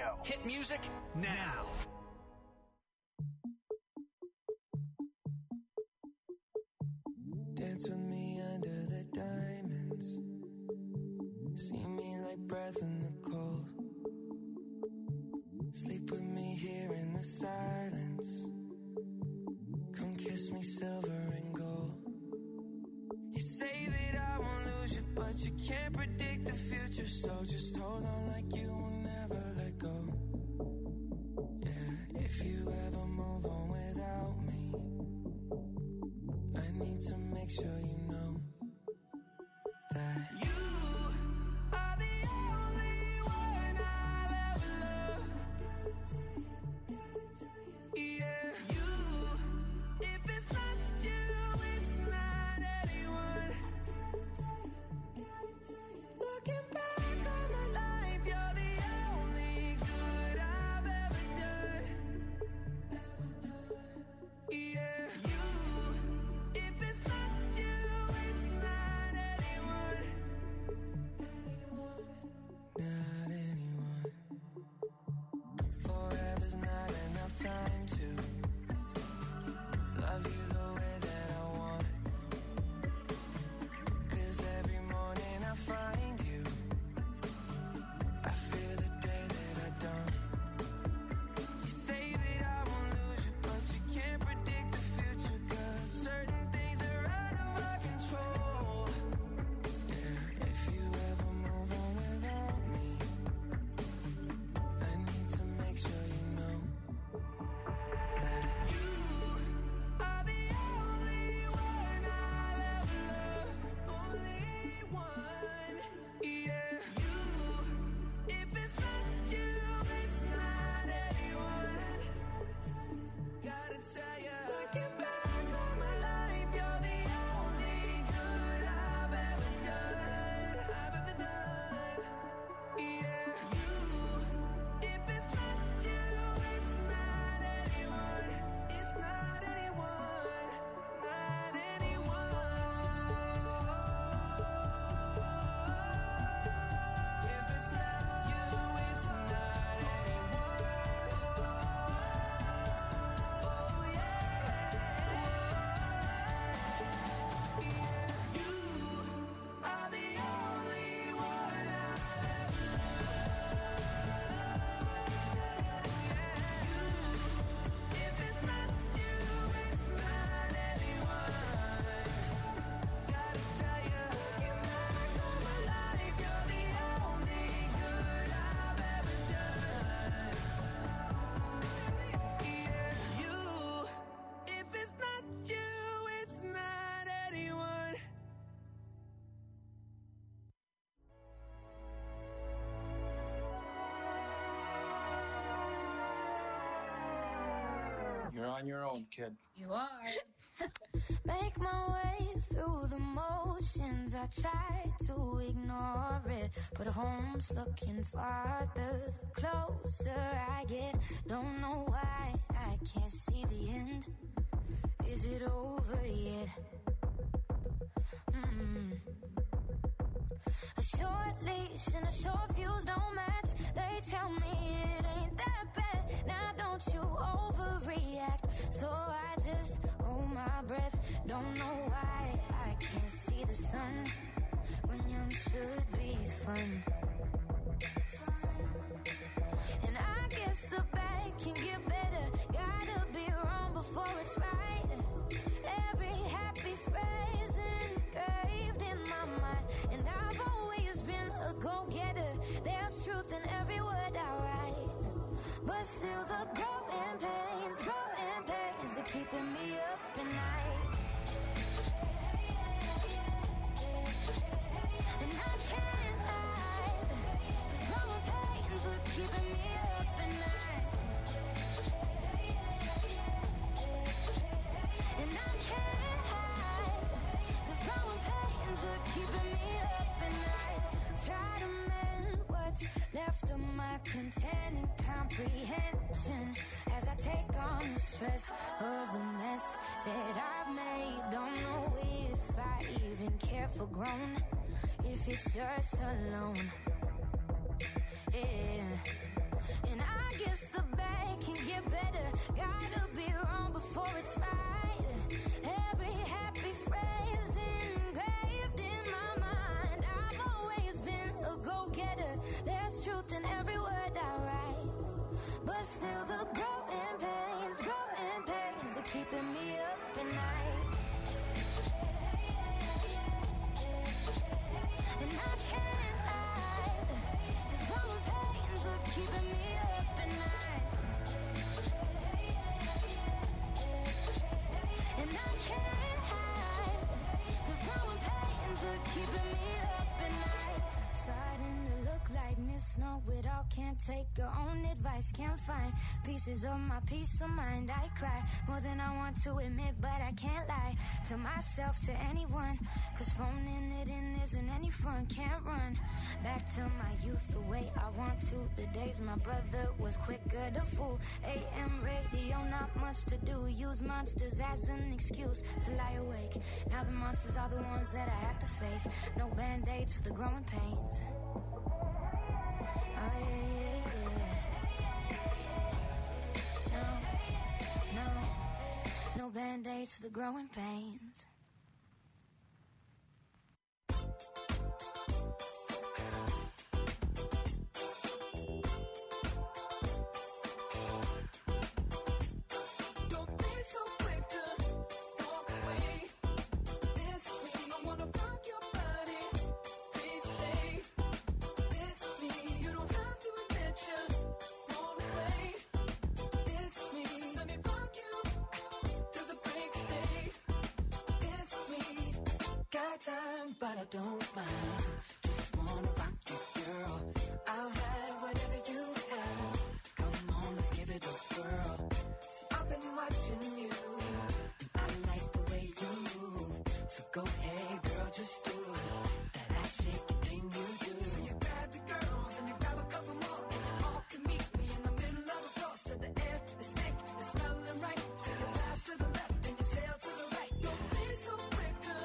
Radio. Hit music now. Dance with me under the diamonds. See me like breath in the cold. Sleep with me here in the silence. Come kiss me silver and gold. You say that I won't lose you, but you can't predict the future. So just hold on like you will never let go. Yeah, if you ever move on without me, I need to make sure you know that you are the only one I'll ever love. Yeah, you. If it's not you, it's not anyone. Looking back on my life, you're the only good I've ever done. Yeah, you. If it's not you, it's not anyone. Not anyone. Forever's not enough time to love you the way that I want. 'Cause every morning I find you, I feel the day that I don't. You say that I won't lose you, but you can't predict the future. 'Cause certain things are out of our control. Yeah, if you ever move on without me, I need to make sure you know that you are the only one I'll ever love. Only one. Yeah, you. If it's not you, it's not anyone. Gotta tell ya, looking back on my life, you're the only good I've ever done. Yeah, you. If it's not you, it's not anyone. It's not anyone. Not anyone. If it's not you, it's not anyone. Oh yeah. You are the only one I'll ever love. If it's not you, it's not anyone. Gotta tell you, looking back on my life, you're the only good I've ever done. Yeah, you. If it's not you, it's not anyone. You're on your own, kid. You are. Make my way through the motions. I try to ignore it, but home's looking farther the closer I get. Don't know why I can't see the end. Is it over yet? A short leash and a short fuse don't match. They tell me it ain't that bad. Now don't you overreact. So I just hold my breath. Don't know why I can't see the sun when young should be fun. And I guess the bad can get better. Gotta be wrong before it's right. Every happy phrase engraved in my mind. And I've always been a go-getter. There's truth in every word I write. But still the growing pains, they're keeping me up at night. And I can't hide, 'cause growing pains are keeping me up at night. And I can't hide, 'cause growing pains are keeping me up at night. Try to mend what's left of my containing comprehension as I take on the stress of the mess that I've made. Don't know if I even care for grown, if it's just alone. Yeah, And I guess the bad can get better. Gotta be wrong before it's right. Every happy phrase engraved in my mind. I've always been a go-getter. There's truth in every word I write. But still the growing pains, they're keeping me up at night. And I can't hide, 'cause growing pains are keeping me up at night. And I can't hide, 'cause growing pains are keeping me up at night. Starting to look like Miss Know-It-all. Can't take her own advice. Can't find pieces of my peace of mind. I cry more than I want to admit, but I can't lie to myself, to anyone. 'Cause phoning it in isn't any fun. Can't run back to my youth the way I want to. The days my brother was quicker to fool. AM radio, not much to do. Use monsters as an excuse to lie awake. Now the monsters are the ones that I have to face. No band-aids for the growing pains. Oh yeah, yeah. No band-aids for the growing pains. Time, but I don't mind. Just wanna rock you, girl. I'll have whatever you have. Come on, let's give it a whirl. See, I've been watching you, and I like the way you move. So go ahead, girl, just do that ass shaking thing you do. You grab the girls and you grab a couple more, and you all can meet me in the middle of the floor. So the air is thick, it's smelling right. So you pass to the left and you sail to the right. Don't be so quick to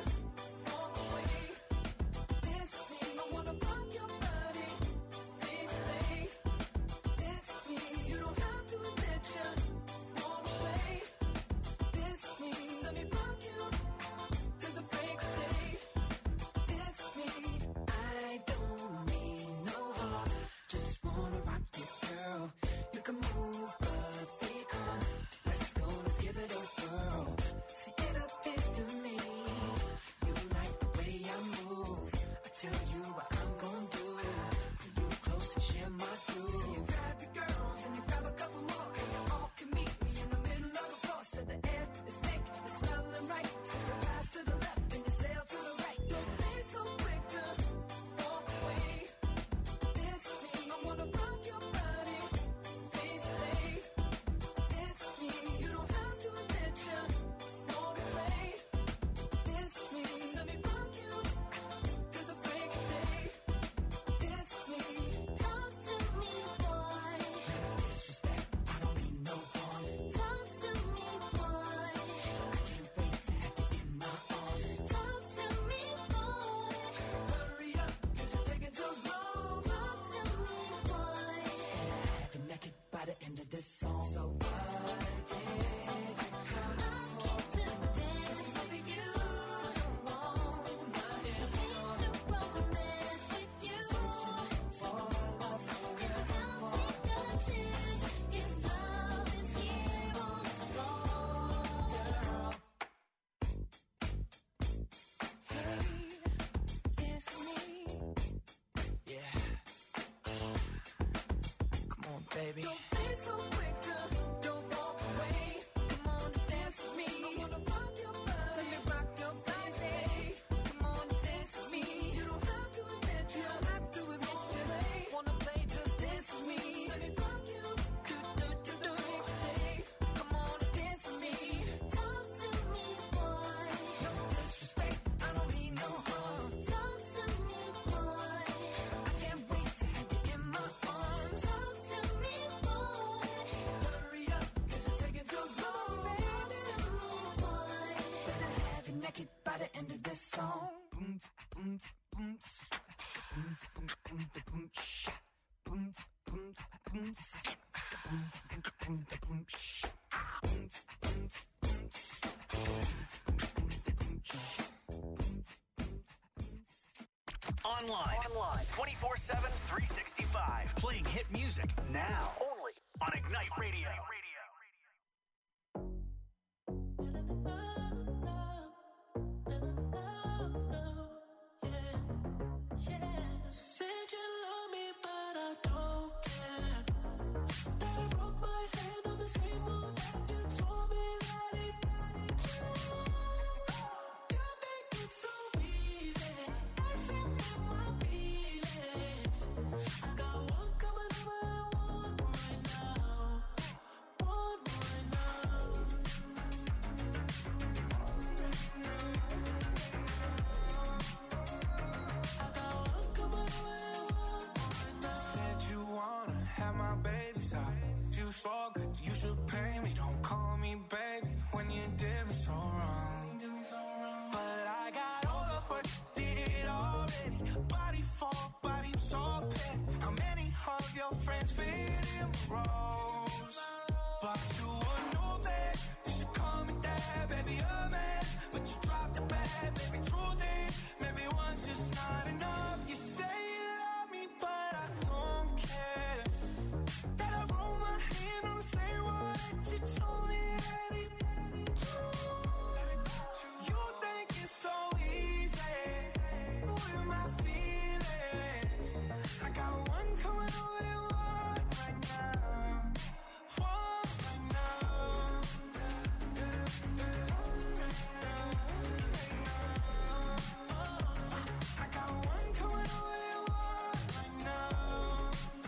baby. Don't be so quick to don't walk away. Come on and dance with me. I wanna rock your body. Let me rock your body. Come on and dance with me. You don't have to admit you don't have to admit you wanna play, just dance with me. Let me rock you. Do. Hey, come on and dance with me. Talk to me, boy. No disrespect, I don't mean no harm. Talk to me, boy. I can't wait to have you in my arms. Talk to me, boy. Hurry up, 'cause you're taking too long. Talk to me, boy. Better have you naked by the end of this song. Boom, boom, boom, boom, boom, boom, boom, boom, Online. 24/7, 365. Playing hit music now. Only on Ignite Radio. Said you love me, but I don't care. That I broke my hand on the same moon that you told me that it. You think it's so easy. I said with my feelings. I got one coming over and one right now. One right now. Said you wanna have my babies out. You so good, you should pay me. Don't call me baby when you did me so wrong. But I got all of what you did already. Body for body, so petty. How many of your friends fit in my roles? But you would know that you should call me dad, baby, a man. But you dropped the bag, baby, truth is, maybe one's just not enough. You say you love me, but I don't care. That I roll my hand on the same wall that you told me that it. You think it's so easy. With my feelings, I got one coming over and one right now. One right now. I got one coming over and one right now.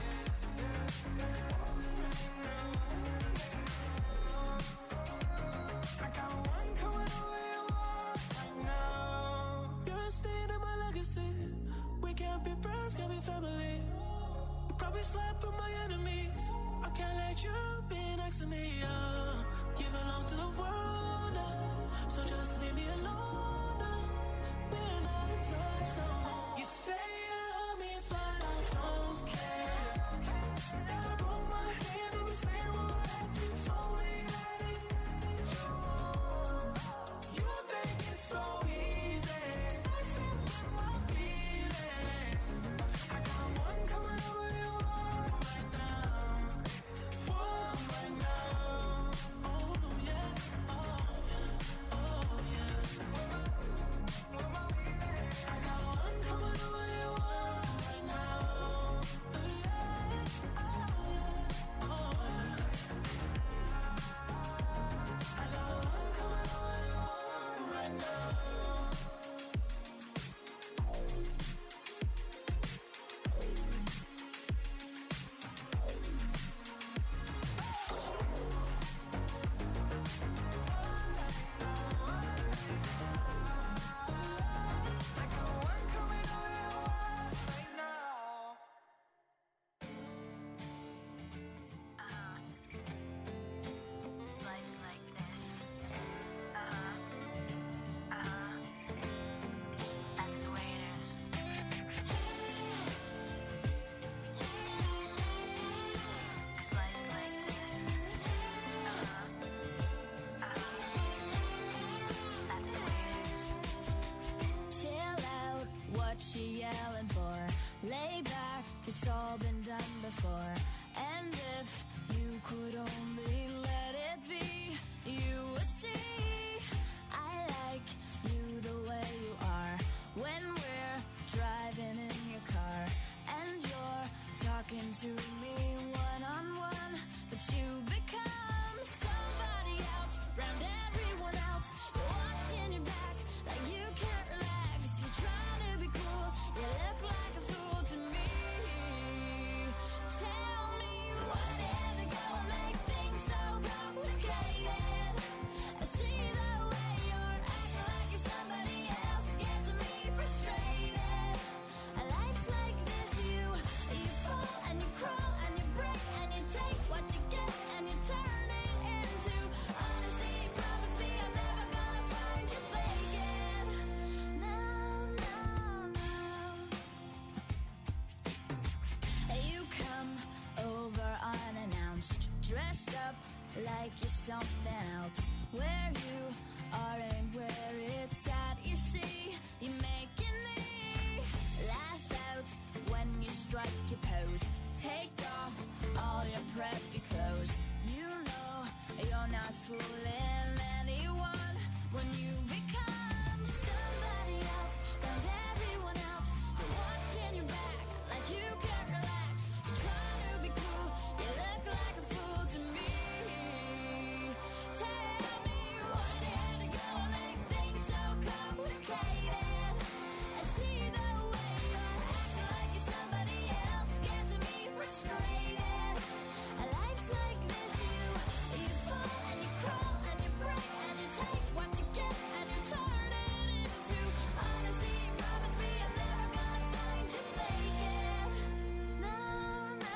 I got one coming over and one right now. You're a stain in my legacy. We can't be friends, can't be family. You probably slept with my enemies. I can't let you be next to me. You belong to the world now, so just leave me alone now. We're not in touch no more. You say you love me, but I don't care. That I broke my hand on the same wall that you told me that it. You think it's so easy. I said with my feelings. I got one coming over and one right now. One right now. Oh yeah, oh yeah, oh yeah. I got one coming over and one right now. Oh yeah, oh yeah. I got one coming over and one right now. I got one coming over and one right now. Life's like this. That's the way it is. 'Cause life's like this. That's the way it is. Chill out, what you yelling for? Lay back, it's all been done before. And if you could only let it be, you would see I like you the way you are. When we're driving in your car and you're talking to me one-on-one, but you become somebody else round everyone else. You're watching your back like you can't relax. You're trying to be cool, you look like a fool to me. Tell me what is it gonna make things like you're something else. Where you are and where it's at, you see, you're making me laugh out when you strike your pose. Take off all your preppy clothes. You know you're not fooling anyone when you become somebody else. Found everyone else. You're watching your back like you can't relax. You're trying to be cool. You look like a fool to me. Tell me why you had to go and make things so complicated. I see the way you're acting like you're somebody else. Gets me frustrated. Life's like this, you fall and you crawl and you break and you take what you get and you turn it into honesty. Promise me I'm never gonna find you faking. No, no,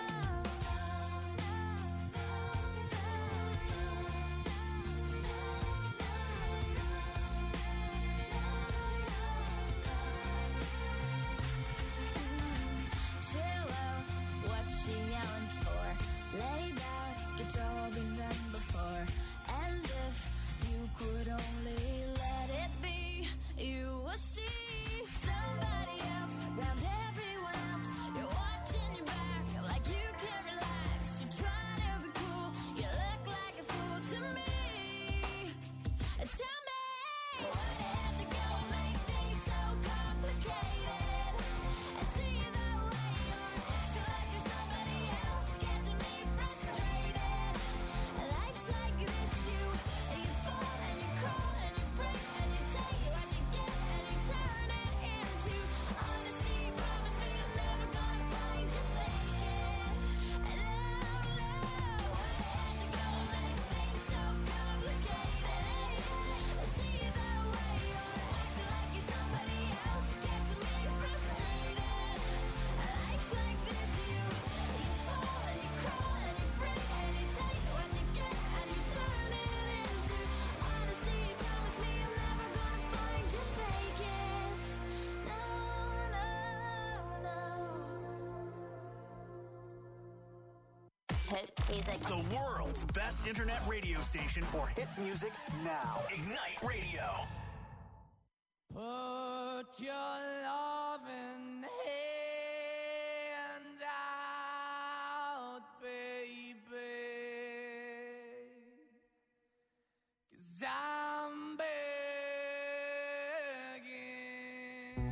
chill out, what you yelling for? Lay back, it's all been done before. And if you could only let it be, you will see somebody else round everyone else. You're watching your back like you can't relax. You're trying to be cool, you look like a fool to me. Tell me why you have to go and make things so complicated. I see the way you're acting like you're somebody else. Getting me frustrated. Life's like this, you fall and you crawl and you break and you take what you get and you turn it into honesty. Promise me I'm never gonna find you faking. Why you have to go and make things so complicated. I see the way you're acting like you're somebody else. Getting me frustrated. Life's like this, you fall and you crawl and you break and you take what you get and you turn it into honesty. Promise me I'm never gonna find you faking. No, no, no. Hit music. The world's best internet radio station for hit music now. Ignite Radio. Put your loving hand out, baby, 'cause I'm begging.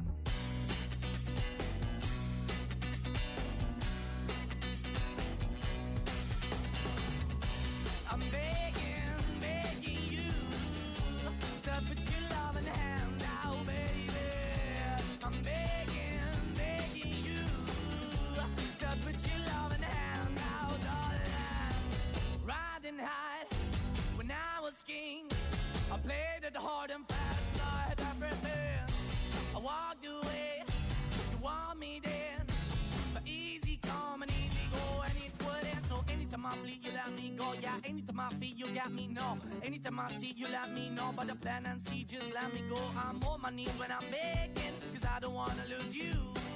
I'm begging, begging you to put your loving hand out, baby. I'm begging, begging you to put your loving hand out, darling. Riding high when I was king, I played it hard and fast, 'cause I had everything. I walked away, you want me then, but easy come and easy go, and it wouldn't. So anytime I bleed, you let me go. Yeah, anytime I feel, you got me, no. Anytime I see, you let me know. But the plan and see, just let me go. I'm on my knees when I'm begging, 'cause I don't wanna lose you.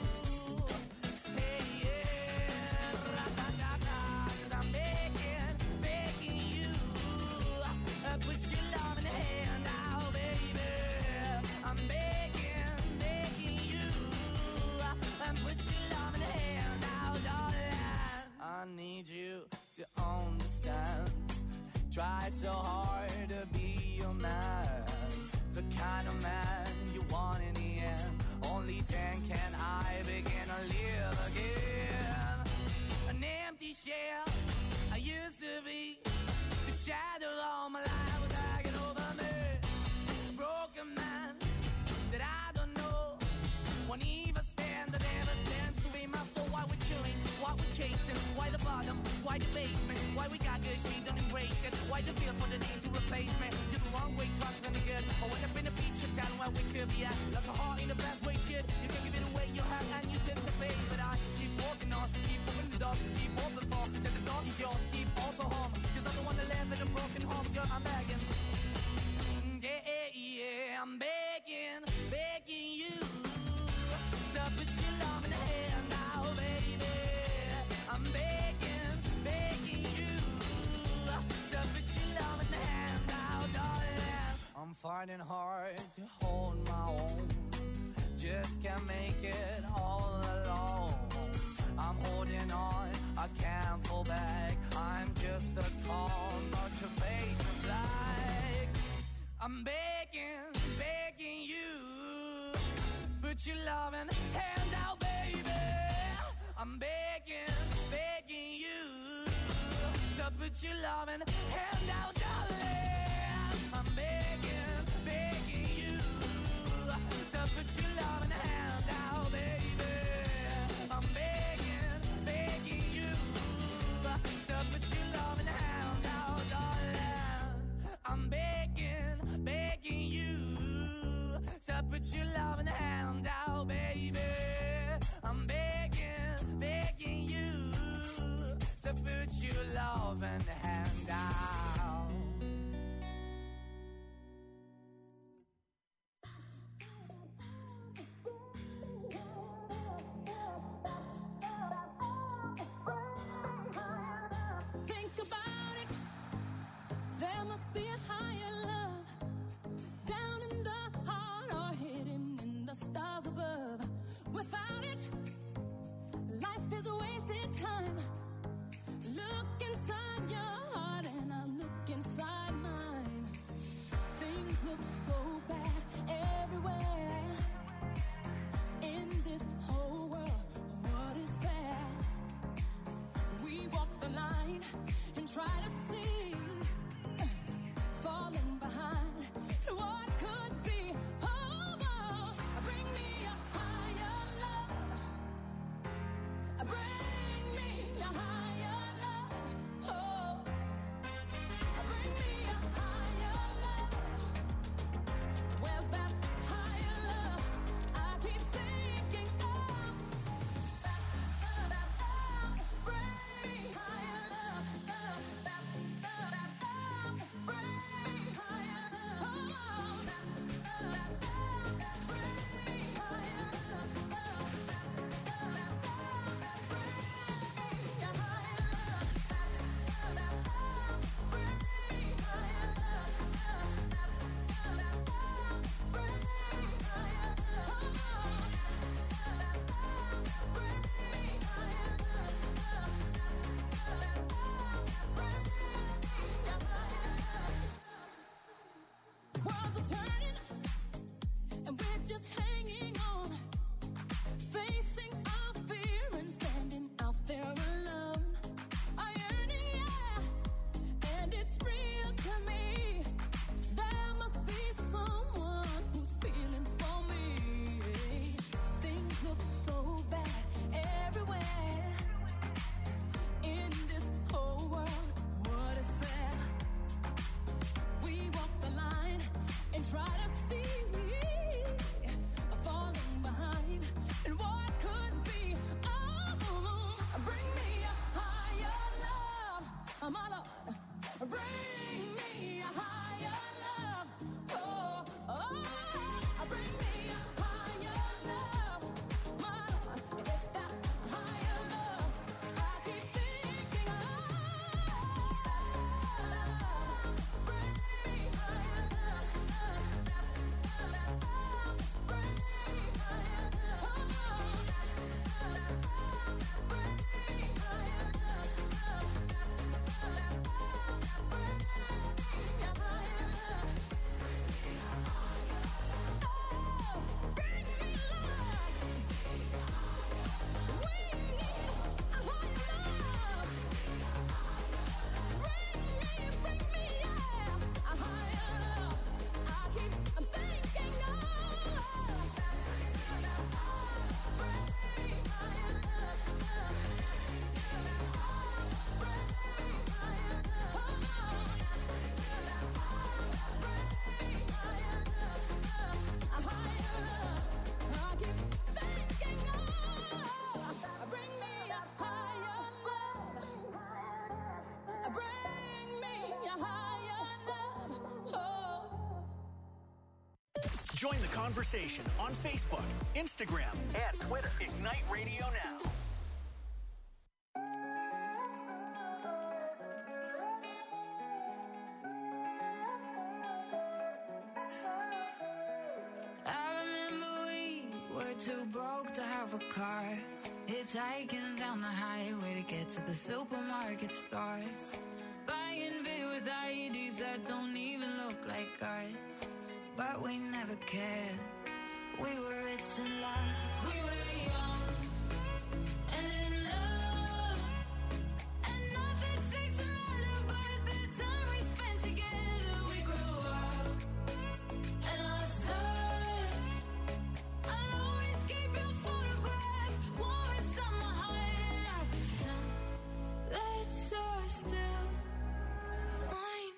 Hey, yeah, ra-da-da-da, 'cause I'm begging, begging you. Put your love in the hand out, baby. I'm begging, begging you. Put your love in the hand out, darling. I need you to understand. Try so hard to be your man, the kind of man you want in the end. Only then can I begin to live again. An empty shell I used to be, the shadow all my life was hanging over me. A broken man that I don't know, won't even stand, that never stands to be my soul. Why we're chilling, why we're chasing, why the bottom, why the basement, why we got good, she don't embrace it. Why the feel for the need to replace me? You're the wrong way, trying to be good. I went up in a feature town where we could be at, like a heart in the best way, shit. You can give it away, you have, and you take the bait. But I keep walking on, keep moving the dog, keep open for that the dog is yours, keep also home. 'Cause I'm the one that live in a broken home, girl, I'm begging. Yeah, yeah, yeah, I'm begging, begging you to put your love in the hand now, baby. I'm begging, begging you I'm begging, begging you, put your loving hand out, baby. I'm begging, begging you, to put your loving hand out, darling. I'm begging, begging you, to put your loving hand out, baby. I'm begging, begging you, to put your loving hand out, darling. I'm begging, begging you, to put your loving hand out, baby. I'm begging, begging you, to put your loving hand out. Think about it. There must be a higher love down in the heart or hidden in the stars above. Without it, life is a wasted time. Look inside your heart and I look inside mine. Things look so bad everywhere. In this whole world, what is fair? We walk the line and try to see, falling behind what could be. Oh, oh, bring me a higher love. Bring me a higher love. Oh, bring me a higher love. Where's that higher love? I keep thinking of. Bring me higher love. Bring me higher love. Oh, bring me higher worlds are turning, and we're just hanging on, facing our fear and standing out there alone. I yearn, yeah, and it's real to me. There must be someone who's feeling for me. Things look so bad everywhere. In this whole world, what is fair? We walk the line and try to see, falling behind and what could be. Oh, bring me a higher love, my Lord. Bring me a higher love. Oh, oh, bring me a higher love, my Lord. It's that higher love I keep thinking of. Bring me higher love. Bring me higher love. Bring me higher love. Join the conversation on Facebook, Instagram, and Twitter. Ignite Radio Now. I remember we were too broke to have a car, hitchhiking down the highway to get to the supermarket stores, buying beer with IEDs that don't even look like like us, but we never cared. We were rich in love, we were young and in love, and nothing seemed to matter but the time we spent together. We grew up and lost touch. I'll always keep your photograph warm inside my heart, and I pretend that you're still mine.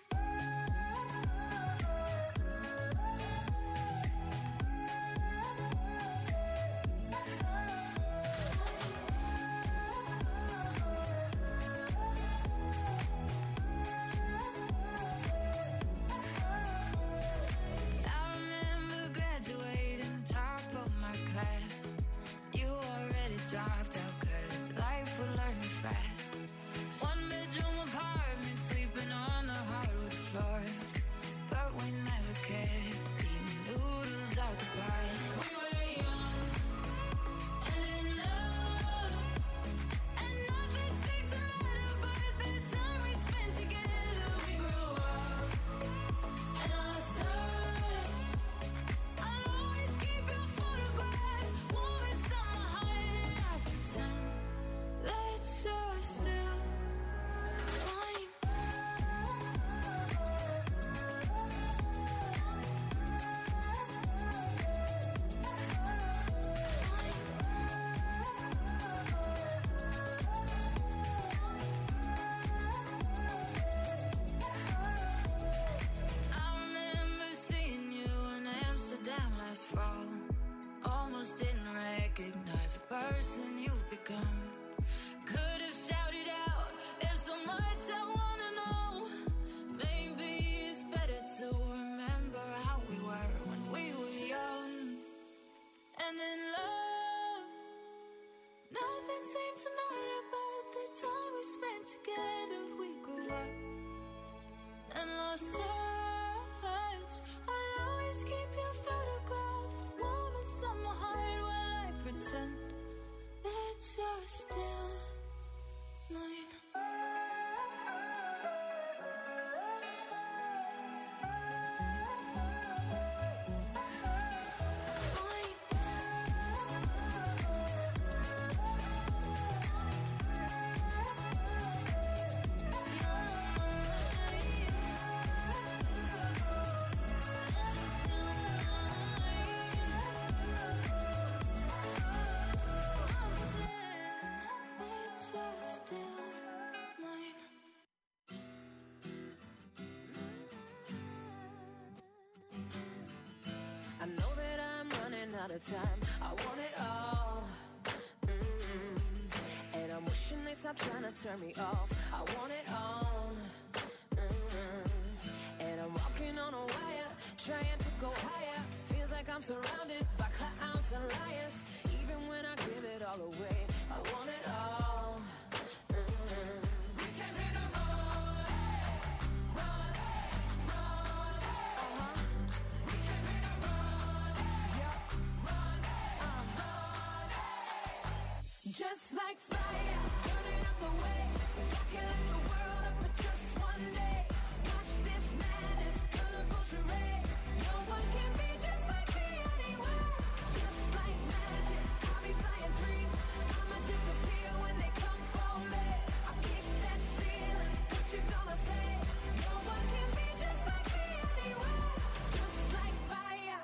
I remember graduating top of my class. You already dropped out 'cause life would learn you fast. One bedroom apartment, sleeping on the hardwood floor, but we never cared. Eating noodles out the bar. We were young and in love, and nothing seemed to matter but the time we spent together. We grew up and lost touch. I'll always keep your photograph warm inside my heart, and I pretend that you're still mine. I remember seeing you in Amsterdam last fall. Almost didn't recognize the person you've become. Could have shouted out, there's so much I wanna know. Maybe it's better to remember how we were when we were young and in love. Nothing seemed to matter but the time we spent together. We grew up and lost touch. I'll always keep your photograph warm inside my heart while I pretend that you're still mine. I know that I'm running out of time. I want it all. And I'm wishing they stop trying to turn me off. I want it all. And I'm walking on a wire, trying to go higher. Feels like I'm surrounded by clowns and liars. Even when I give it all away, I want it all. We came here to run, run, run. We came here to run, run, run. Just like fire, burning up the way. Rocking like the world up for just one day. Watch this madness, colorful charade. No one can be just like me anywhere. Just like magic, I'll be flying free. I'ma disappear when they come for me. I'll keep that ceiling, what you gonna say? No one can be just like me anywhere. Just like fire.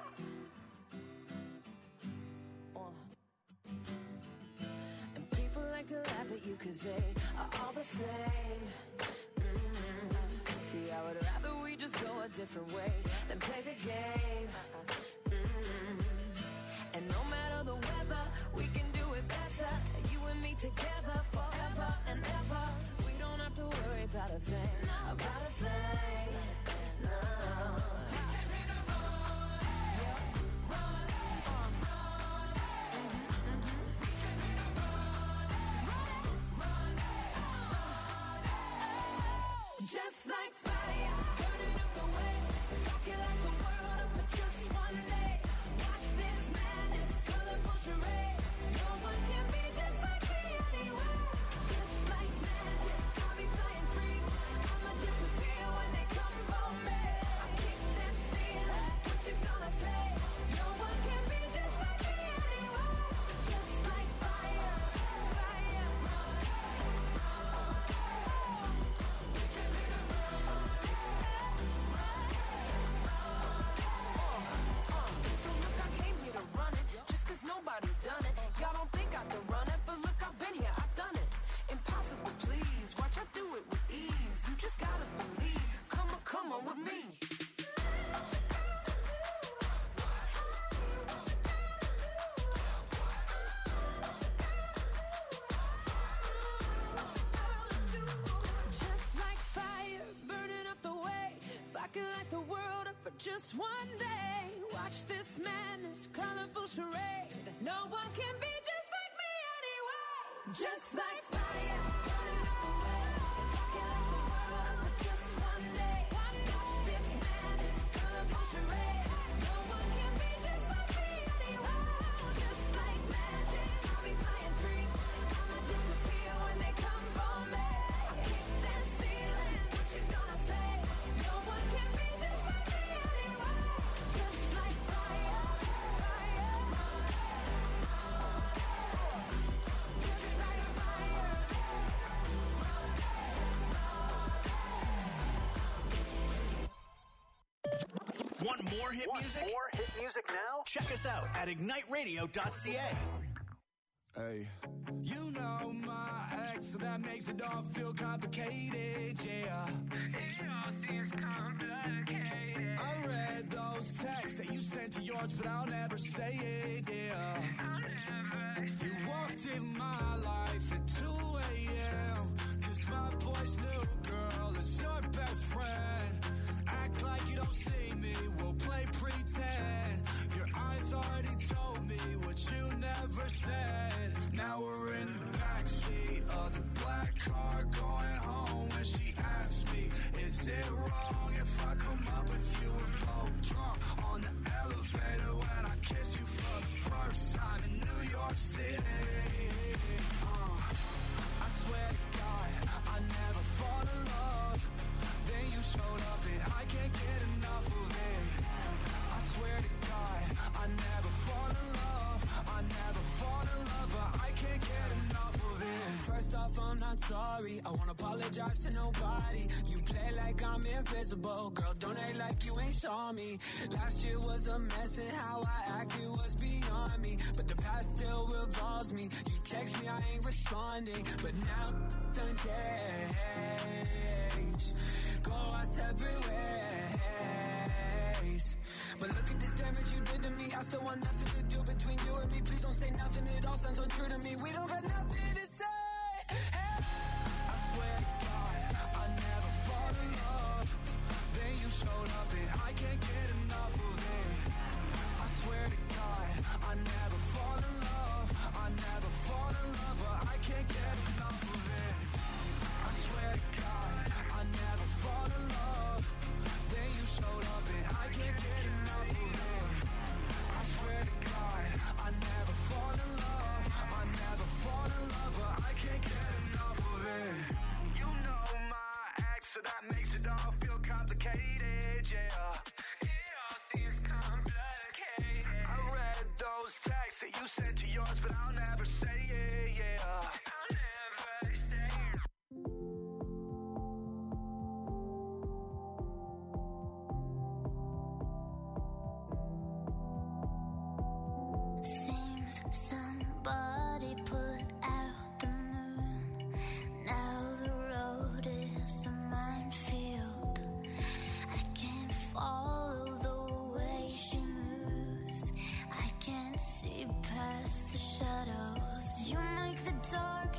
And people like to laugh at you 'cause they are all the same. See, I would rather we just go a different way than play the game. And no matter the weather, we can do it better. You and me together forever and ever. We don't have to worry about a thing, about a thing. No. Just like fire, burning up the way. Rocking like the world up for just one day. Watch just one day. Watch this madness, colorful charade. No one can be just like me anyway. Just like fire, burning up the world. Rocking like the world, but just one day. Watch this madness, colorful charade. No one can be just like me anyway. Just like magic, I'll be flying free. I'ma disappear when they come for me. I kick that ceiling, what you gonna say? No one can be just like me anyway. Just like fire, fire. Just like fire. Want more hit music? More hit music now? Check us out at igniteradio.ca. Hey, you know my ex, so that makes it all feel complicated, yeah. It all seems complicated. I read those texts that you sent to yours, but I'll never say it, yeah. I'll never say it. You walked in my life at 2 a.m. Cause my boy's new girl is your best friend. Act like you don't see me, we'll play pretend. Your eyes already told me what you never said. Now we're in the backseat of the black car going home. When she asked me, is it wrong if I come up with you? We're both drunk on the elevator when I kiss you for the first time in New York City. I swear to God, I never fall in love. Then you showed up and I can't get enough of it. I swear to God, I never fall in love. I never fall in love, but I can't get enough of it. First off, I'm not sorry. I won't apologize to nobody. You play like I'm invisible. Girl, don't act like you ain't saw me. Last year was a mess and how I acted was beyond me. But the past still revolves me. You text me, I ain't responding. But now done change. Go our separate ways. But look at this damage you did to me. I still want nothing to do between you and me. Please don't say nothing, it all sounds so true to me. We don't got nothing to say. Hey. I swear to God, I never fall in love. Then you showed up and I can't get enough of it. I swear to God, I never fall in love. I never fall in love, but I can't get enough of it. I swear to God, I never fall in love. Then you showed up and I can't get enough of it. I swear to God, I never fall in love. I never fall in love, but I can't get enough of it. You know my ex, so that makes it all feel complicated, yeah. It all seems complicated. I read those texts that you sent to yours, but I'll never say it, yeah. I'll never say it. Seems somebody put out the moon. Now the road is a minefield. I can't follow the way she moves. I can't see past the shadows. You make the dark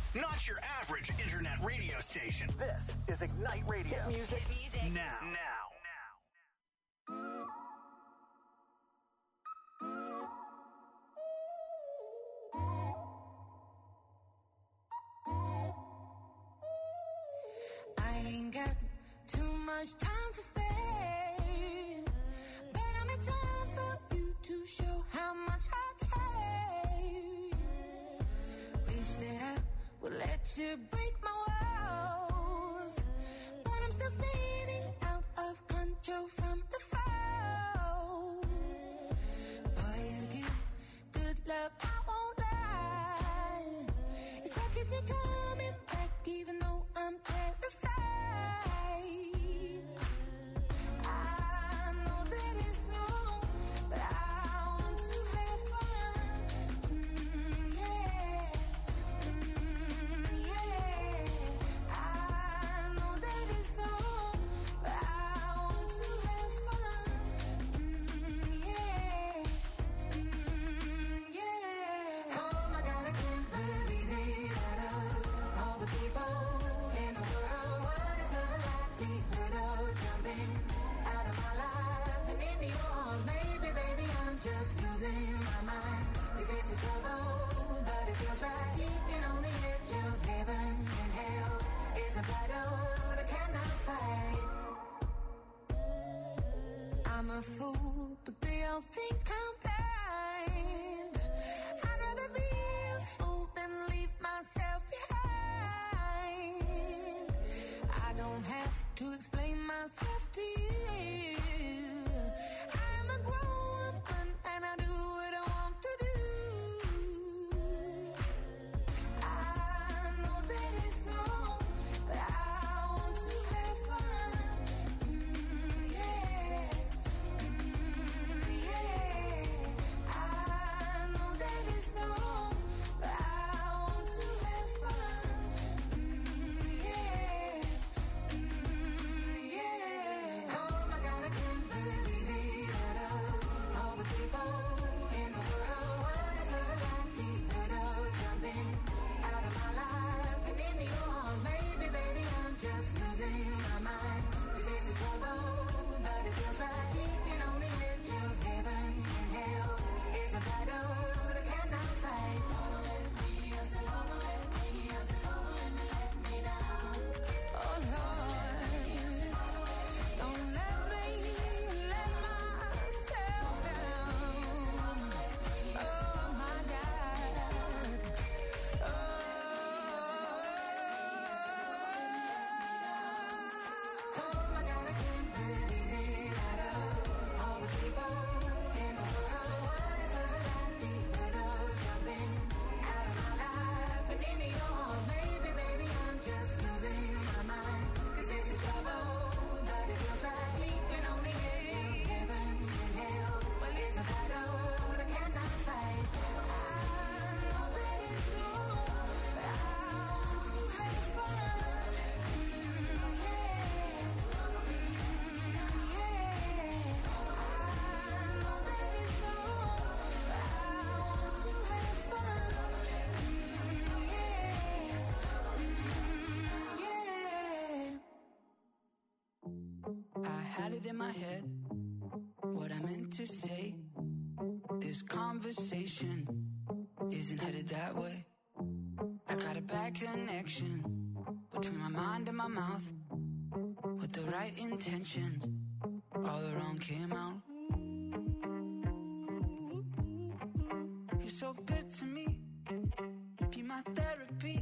Not your average internet radio station. This is Ignite Radio. Hit music, now. I ain't got too much time to spare, but I'm in time for you to show how much I care. Wish that I would let you break my walls, but I'm still spinning out of control from the fall. Boy, you give good love, I won't lie. It's what keeps me coming back, even though I'm terrified. I know that it's wrong, but I want to have fun. Yeah. Yeah. I know that it's wrong, but I want to have fun. Yeah. Yeah. Oh my God, I can't believe it. Out of all the people in the world, what is the likelihood of jumping out of my life and into yours? Maybe, baby, I'm just losing my mind. This is trouble, but it feels right. Keeping on the edge of heaven and hell is a battle that I cannot fight. I'm a fool, but they all think I'm blind. I'd rather be a fool than leave myself behind. I don't have to explain myself to you. I'm a grown woman and I do what I want to do. I know that it's wrong, but I want to have fun. Yeah. Yeah. I know that it's wrong, but I want to have fun. Yeah. Yeah. Oh my God, I can't believe it. Out of all the people in the world, what is the likelihood of jumping out of my life and into yours? Maybe, baby, I'm just losing my mind. This is trouble, but it feels right. Keeping on the edge of heaven and hell is a battle that I cannot fight. Don't let me, I said, don't let me, I said, don't let me down. Oh Lord, don't let me let myself down. Oh my God. Oh my God, I can't believe it. Out of all the people in the world, what is the likelihood of jumping out of my life and into yours? Maybe, baby, I'm just losing my mind. 'Cause this is trouble, but it feels right. Keeping on the edge of heaven and hell. Well, it's a battle that I cannot fight. I know that it's wrong, but I want to have fun. Yeah. I know that it's wrong, but I want to have fun. Yeah. I had it in my head, what I meant to say. This conversation isn't headed that way. I got a bad connection between my mind and my mouth. With the right intentions, all the wrong came out. You're so good to me, be my therapy.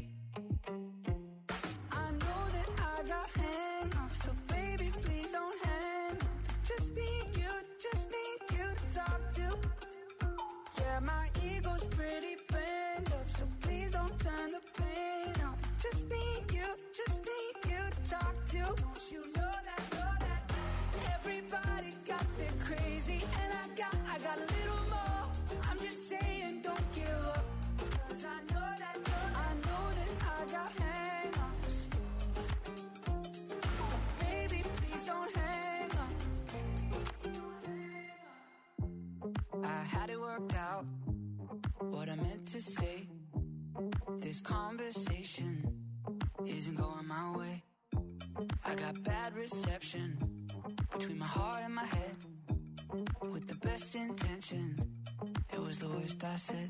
I know that I got hang-ups, so baby, please don't hang up. Just need you to talk to. Yeah, my ego's pretty bent up, so please don't turn the pain up. Just need you to talk to. Don't you know that, everybody got their crazy, and I got a little more. I'm just saying, don't give up, 'cause I know that I got hang-ups. Baby, please don't hang up. I had it worked out, what I meant to say. This conversation isn't going my way. I got bad reception between my heart and my head. With the best intentions, it was the worst I said.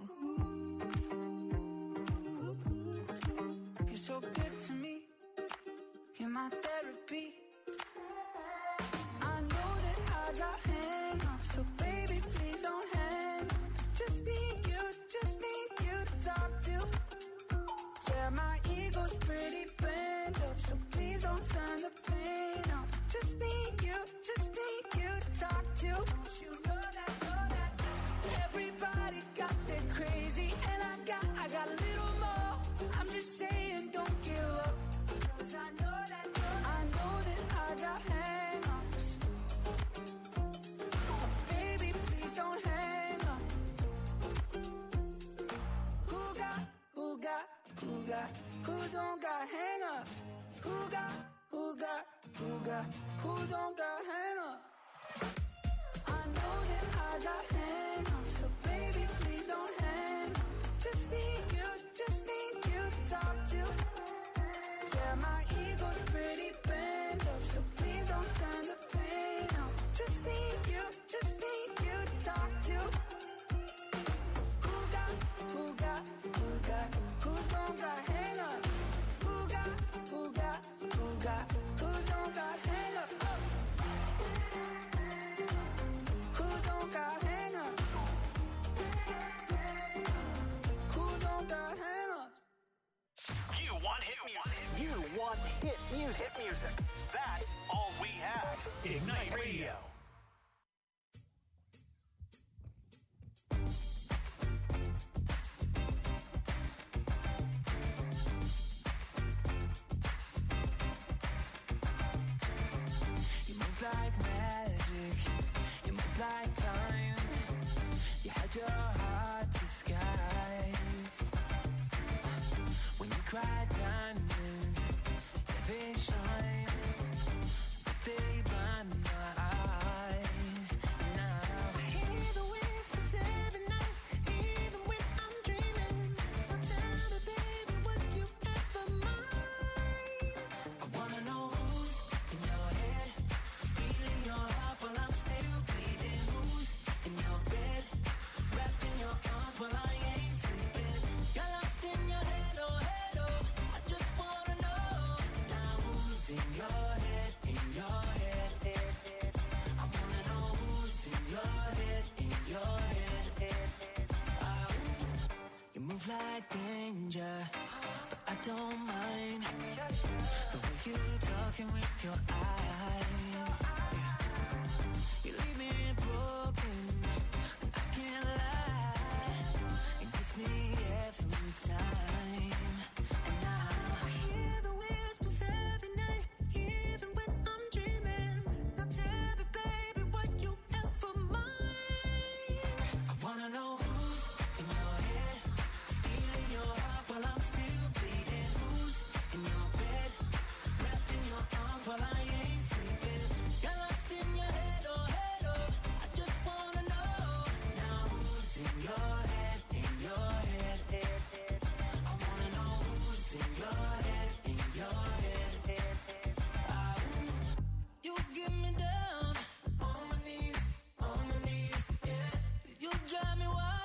You're so good to me. You're my therapy. I know that I got hang-ups, so baby, please don't hang. Just need you to talk to. Yeah, my ego's pretty bent up, so please don't turn the pain up. Just need you to talk to. Don't you know that? Everybody got that crazy, and I got a little more. I'm just saying, don't give up, 'cause I know that I got hang-ups. Baby, please don't hang up. Who don't got hang-ups? Who don't got hang-ups? I know that I got hang-ups, so baby, please don't hang up. Just need you to talk to. Yeah, my ego's pretty bent up, so please don't turn the pain up. Just need you to talk to. Who don't got hang-ups? Who don't got hang-ups? Who don't got hang-ups? Who don't got hang-ups? You want hit music. You want hit music. That's all we have. Ignite Radio. You move like magic. You move like time. You had your heart disguised. When you cry diamonds, yeah, they shine, but they blind my eyes. Now I hear the whispers every night, even when I'm dreaming. Now tell me, baby, would you ever mind? I wanna know who's in your head, stealing your heart while I'm still bleeding. Who's in your bed, wrapped in your arms while I ain't sleeping. You're lost in your head, oh head, oh. I just wanna know now who's in your head, in your head. I wanna know who's in your head, in your head. You move like danger, but I don't mind the way you talking with your eyes. Yeah. You leave me broken, and I can't lie. It gets me every time. And now I hear the whispers every night, even when I'm dreaming. Now tell me, baby, would you ever mind? I wanna know who's in your head, stealing your heart while I'm still bleeding. Who's in your bed, wrapped in your arms while I ain't sleeping. You're lost in your head, oh head, oh. I just wanna know now who's in your head, in your head. I wanna know who's in your head, in your head. You get me down on my knees, yeah. You drive me wild.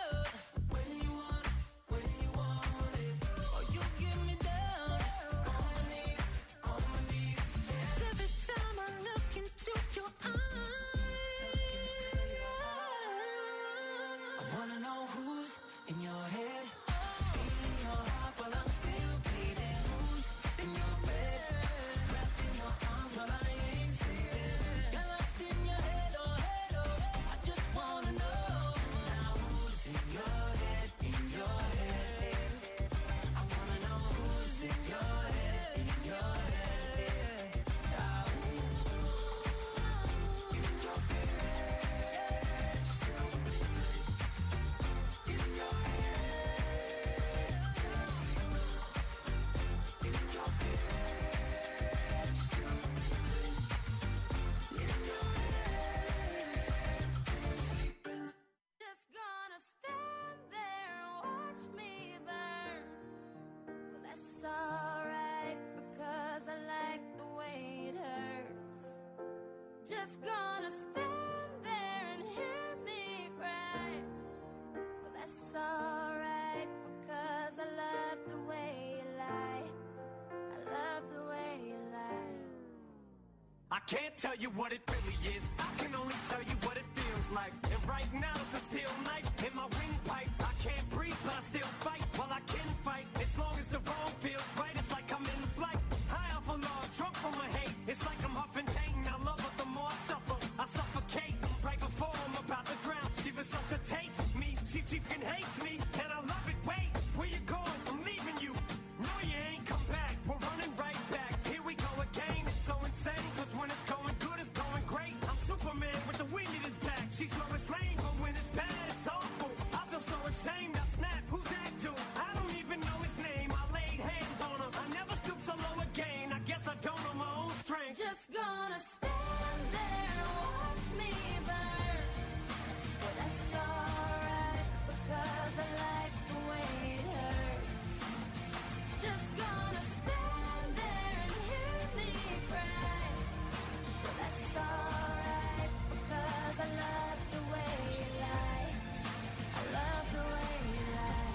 can't tell you what it really is. I can only tell you what it feels like. And right now it's a steel knife in my windpipe. I can't breathe, but I still fight. Well, I can fight as long as the wrong feels right. It's like I'm in flight, high off of love, drunk from my hate. It's like I'm huffing pain. I love her the more I suffer. I suffocate right before I'm about to drown. She resuscitates me. She freaking hates me, and I love it. Wait, where you going? I'm leaving you. No, you ain't come back. We're running right back. Here we go again. It's so insane, cause when it's going good, it's going great. I'm Superman with the wind in his back. She's Lois Lane, but when it's bad, it's awful. I feel so ashamed. I snap. Who's that dude? I don't even know his name. I laid hands on him. I never stoop so low again. I guess I don't know my own strength. Just gonna stand there and watch me burn. But that's alright, because I like the way it hurts. Just gonna stand there and hear me cry. But that's alright, because I love the way you lie. I love the way you lie.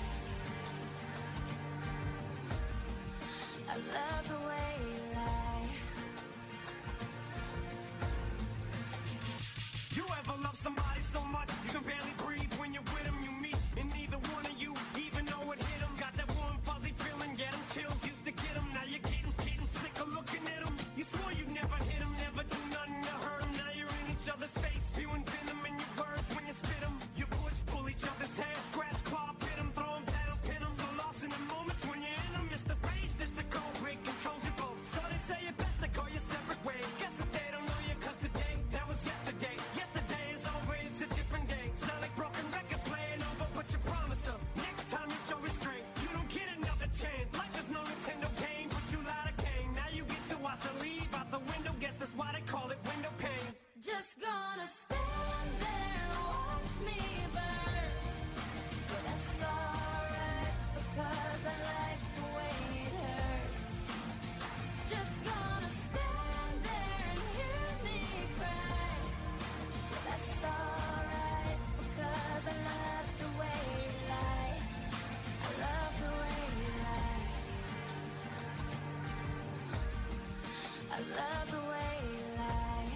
I love the way you lie. You ever love somebody so much you can barely breathe when you're with them? You meet, and neither one of you even know it hit them. Got that warm fuzzy feeling, get them chills, used to get them. Now you're getting sick of looking at them. You swore you'd never hit them, never do nothing to hurt them. Now you're in each other's face, spewing venom in your words when you spit them. You push, pull each other's hair, scratch, claw, pit them, throw them down, pin them. So lost in the moments when you're in them, it's the face that's the cold break, controls you both. So they say it best to go your separate ways. Guess that they don't know you, cause today, that was yesterday. Yesterday is over, it's a different day. Sound like broken records playing over, but you promised them. Next time you show restraint, you don't get another chance. Life is no Nintendo game, but you lied again. Now you get to watch her leave out the window. Guess that's why they call it window pane. Just gonna stand there and watch me burn. But that's alright, because I like the way it hurts. Just gonna stand there and hear me cry. But that's alright, because I love the way you lie. I love the way you lie. I love the way you lie.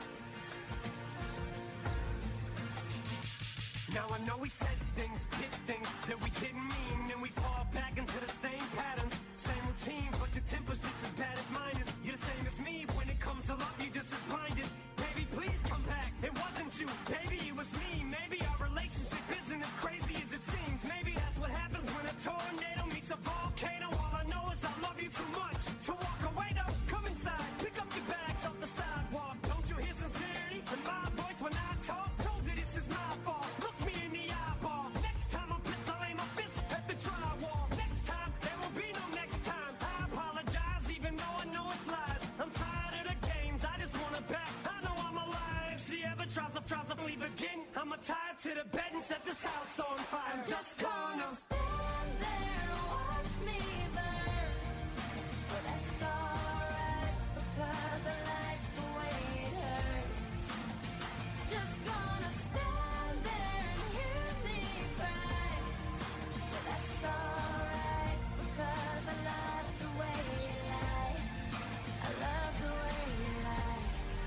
Now I know we said things, did things that we didn't mean, and we fall back into the same patterns, same routine, but your temper's just as bad as mine is. You're the same as me, when it comes to love, you're just as blinded. Baby, please come back, it wasn't you, baby, it was me. Maybe our relationship isn't as crazy as it seems. Maybe that's what happens when a tornado meets a volcano. All I know is I love you too much to walk away though. Come inside, pick up your bags off the sidewalk. Don't you hear sincerity in my voice when I talk? Told you this is my fault. Look me in the eyeball. Next time I'm pissed, I'll aim my fist at the drywall. Next time, there will be no next time. I apologize, even though I know it's lies. I'm tired of the games, I just wanna back. I know I'm alive. If she ever tries to leave again, I'ma tie her to the bed and set this house on fire. I'm just gonna stand there and watch me burn. But that's alright, because I like the way it hurts. Just gonna stand there and hear me cry. But that's alright, because I love the way you lie. I love the way you lie.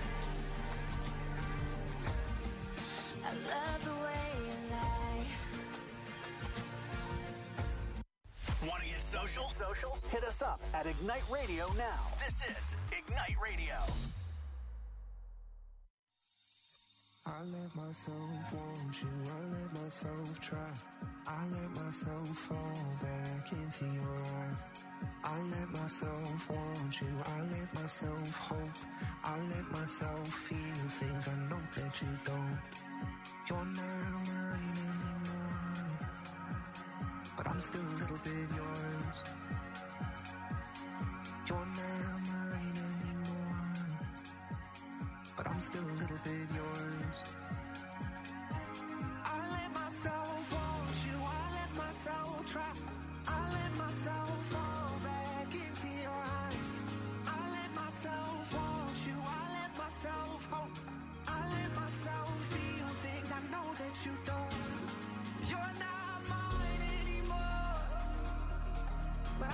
I love the way you lie. Want to get social? Hit us up at Ignite Radio now. This is Ignite Radio. I let myself want you, I let myself try. I let myself fall back into your eyes. I let myself want you, I let myself hope. I let myself feel things I know that you don't. You're not mine anymore, but I'm still a little bit yours. You're not mine anymore, but I'm still a little bit yours. I let myself want you, I let myself try. I let myself fall back into your eyes. I let myself want you, I let myself hope. I let myself feel things I know that you don't. You're not mine anymore, but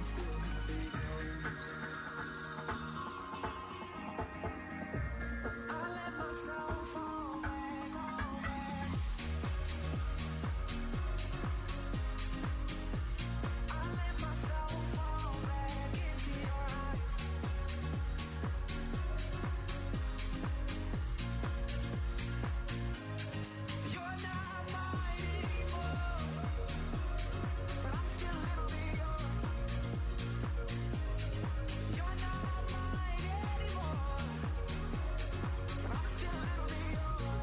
still be yours. I let myself fall back, fall back. I let myself fall back into your eyes. You're not mine anymore, but I'm still a little bit yours. You're not mine anymore, but I'm still a little bit yours.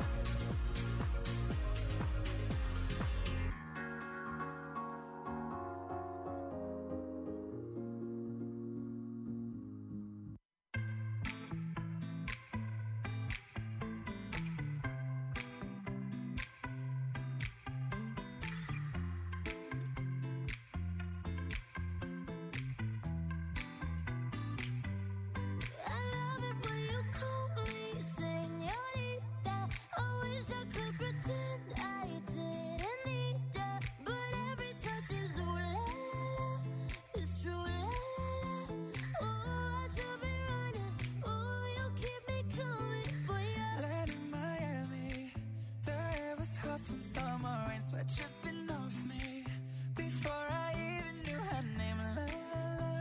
I love it when you call me señorita. I wish I could pretend I didn't need ya, but every touch is ooh la la la. It's true la la la. Oh, I should be running. Oh, you keep me coming for ya. Land in Miami, the air was hot from summer rain, sweat dripping off me before I even knew her name. La la la,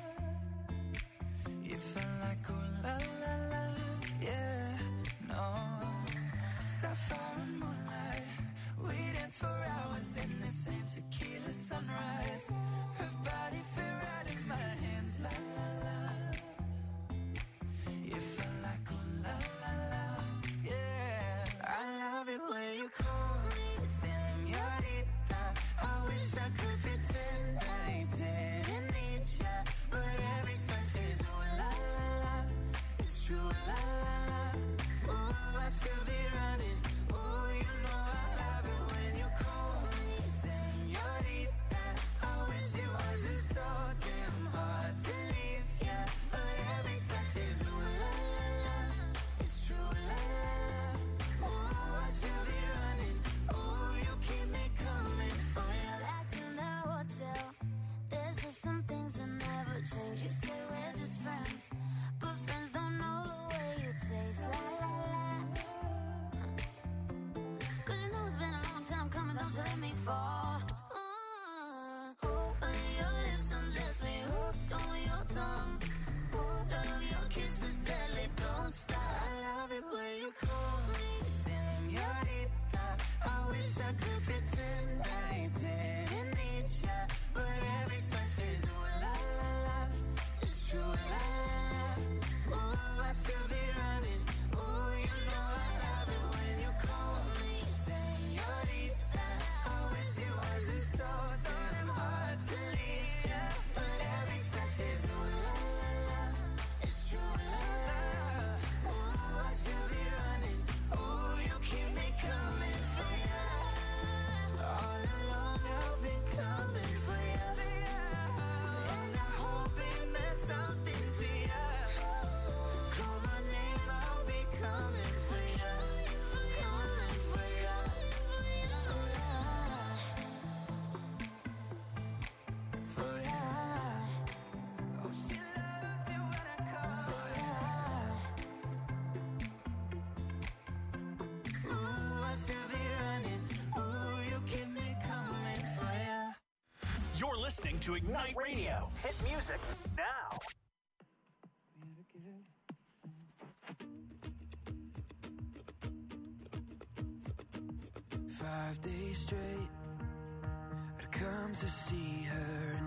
you felt like oh la la la, yeah, no. Sapphire and moonlight, we danced for hours in the same tequila sunrise. Her body fit right in my hands, la la la. You felt like oh la la la, yeah. I love it when you call me señorita. I wish I could pretend I didn't need ya, but every touch is ooh la la la. It's true la la la. Ooh, I should be running. Ooh, you know I love it when you call me señorita. I wish it wasn't so damn hard to leave ya, but every touch is ooh la la la. It's true la la la. Ooh, I should be running. Ooh, you keep me coming for ya. Back to the hotel. There's just some things that never change. You say we're just friends, but friends don't know the way you taste. La la la. 'Cause you know it's been a long time coming. Don't you let me fall. On your lips, undress me. Hooked on your tongue. Love your kisses deadly. Don't stop. I love it when you call me señorita. I wish I could pretend I didn't need ya, but every touch is ooh la la la. It's true la la la. Ooh, I should be running. Ooh, you know I love it when you call me señorita. I wish it wasn't so damn hard to leave ya, but every touch is ooh la la la. It's true la la la. Ooh, I should be running. Ooh, you keep me coming for ya. All along I've been coming for ya, and I hope it meant something to ya. Call my name, I'll be coming for ya, coming for ya. For ya. Oh, she loves it when I call for ya. Ooh, I should be running. Ooh, you keep me coming for ya. You're listening to Ignite Radio. Hit music now. 5 days straight, I'd come to see her